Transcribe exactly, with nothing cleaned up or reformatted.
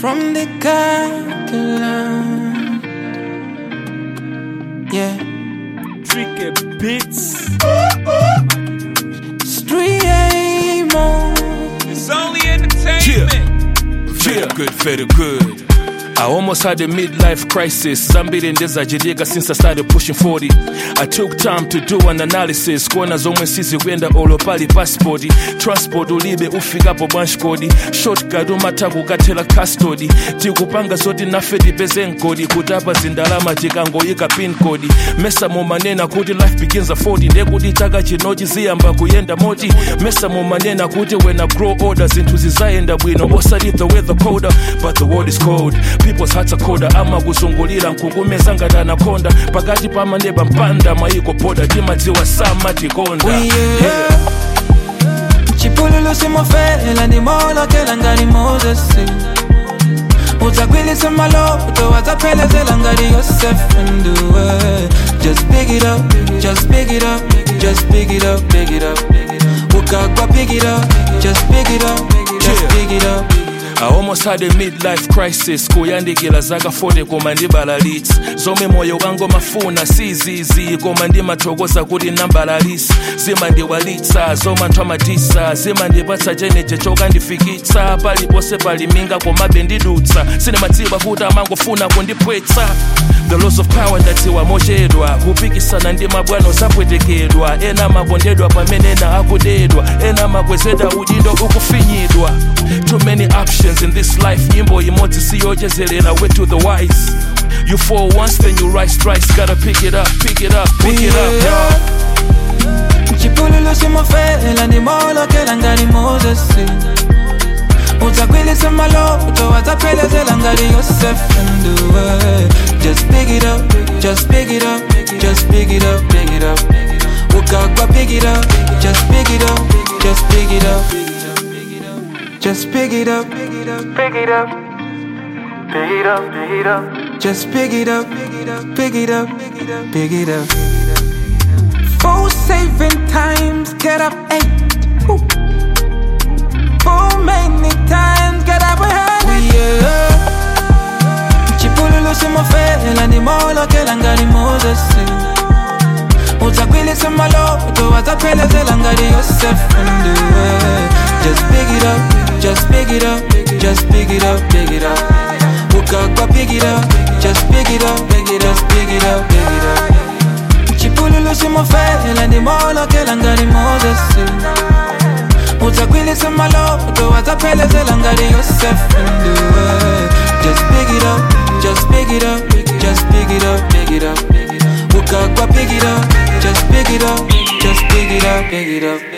from the Kakeland. Yeah. Tricky Beats. Streamo. It's only entertainment. Yeah, yeah. Good, very good. I almost had a midlife crisis. Zambiri ndezajiriga since I started pushing forty. I took time to do an analysis. Kona zomwe sizi kwenda olopali passport. Transport ulibe ufikapo branch code. Shortcut umataku katela custody. Tikupanga zoti nafe dipeze nkodi. Kutapa zindalama tikangoyika pin code. Mesa mumanena kuti life begins at forty. Ndekuti chaka chinochi ziyamba kuyenda moti. Mesa mumanena kuti when I grow older zinthu zizayenda bwino. Osati the weather colder, but the world is cold. People's hearts are colder. Ama kuzungulira nkukumeza ngati anakonda. Pakati pa maneba mpanda maiko poda. Timadziwa sama tikonda. Yeah. Chipululu simofela ni mola kela ngari Moses. Utakwilisa malo utawatapelezela ngari Yosef nduwe. Just pick it up, just pick it up, just pick it up, pick it up. Ukagwa pick it up, just pick it up, just pick it up. I almost had a midlife crisis. Kuyandikila zaka forty koma ndibalalits. Zome moyo wango mafuna sizizi. Koma ndimathokoza kuti nambalalisi. Zima ndiwalitsa, zoma ntwamatisa. Zima ndipatsa jeneje choka ndifikitsa. Palipose paliminga koma bendidutsa. Sinemadziwa kuti amangofuna kundipwetsa. The loss of power ndatiwa mochedwa. Kupikisana ndi mabwano zapwetekedwa. Ena makondedwa pamene ena akudedwa. Ena makwezedwa udindo ukufinyidwa. Too many options in this life. Nyimbo imodzi siyochezelela way to the wise. You fall once then you rise twice. Gotta pick it up, pick it up, pick it up, yo. Chipululu simofela ni mola kela ngari Moses. Utakwilisa malo utawatapelezela ngari Yosef nduwe. Just pick it up, just pick it up, just pick it up, pick it up. Ukagwa pick it up, just pick it up, just pick it up. Just pick it up, pick it up, pick it up, pick it up, pick it up. Just pick it up, pick it up, pick it up, pick it up. For saving times, get up eight. Woo. For many times, get up ahead. Yeah. Chipululu simofela ni mola kela ngari Moses. Utakwilisa malo utawatapelezela ngari Yosef nduwe. Just pick it up, just pick it up, just pick it up, pick it up. Ukagwa pick it up, just pick it up, pick it up, pick it up, pick it up. Chipululu simofela ni mola kela ngari Moses. Utakwilisa malo utawatapelezela ngari Yosef nduwe. Just pick it up, just pick it up, just pick it up, pick it up. Ukagwa pick it up, just pick it up, just pick it up, pick it up.